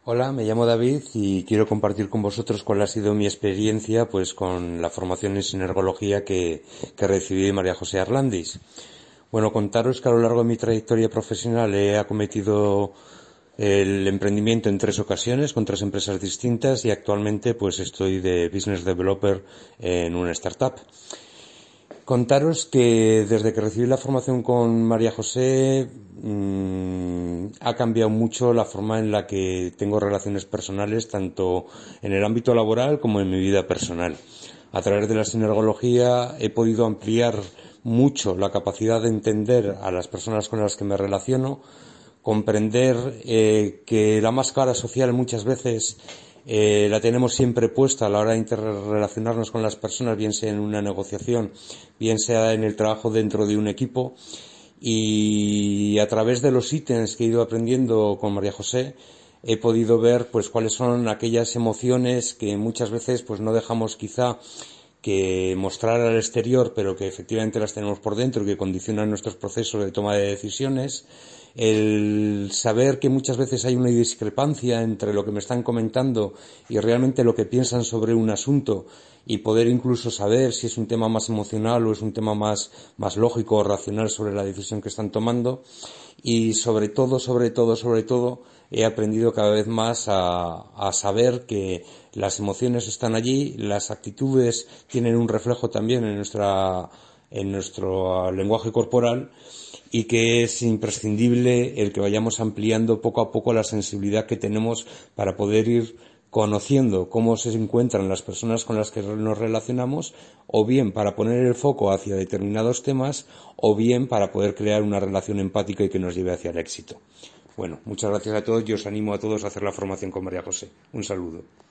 Hola, me llamo David y quiero compartir con vosotros cuál ha sido mi experiencia pues con la formación en sinergología que recibí de María José Arlandis. Bueno, contaros que a lo largo de mi trayectoria profesional he acometido el emprendimiento en 3 ocasiones con 3 empresas distintas y actualmente pues estoy de business developer en una startup. Contaros que desde que recibí la formación con María José ha cambiado mucho la forma en la que tengo relaciones personales, tanto en el ámbito laboral como en mi vida personal. A través de la sinergología he podido ampliar mucho la capacidad de entender a las personas con las que me relaciono, comprender que la máscara social muchas veces la tenemos siempre puesta a la hora de interrelacionarnos con las personas, bien sea en una negociación, bien sea en el trabajo dentro de un equipo. Y a través de los ítems que he ido aprendiendo con María José, he podido ver pues cuáles son aquellas emociones que muchas veces pues no dejamos quizá que mostrar al exterior, pero que efectivamente las tenemos por dentro y que condicionan nuestros procesos de toma de decisiones. El saber que muchas veces hay una discrepancia entre lo que me están comentando y realmente lo que piensan sobre un asunto, y poder incluso saber si es un tema más emocional o es un tema más lógico o racional sobre la decisión que están tomando. Y sobre todo, he aprendido cada vez más a saber que las emociones están allí, las actitudes tienen un reflejo también en nuestro lenguaje corporal, y que es imprescindible el que vayamos ampliando poco a poco la sensibilidad que tenemos para poder ir conociendo cómo se encuentran las personas con las que nos relacionamos, o bien para poner el foco hacia determinados temas, o bien para poder crear una relación empática y que nos lleve hacia el éxito. Bueno, muchas gracias a todos y os animo a todos a hacer la formación con María José. Un saludo.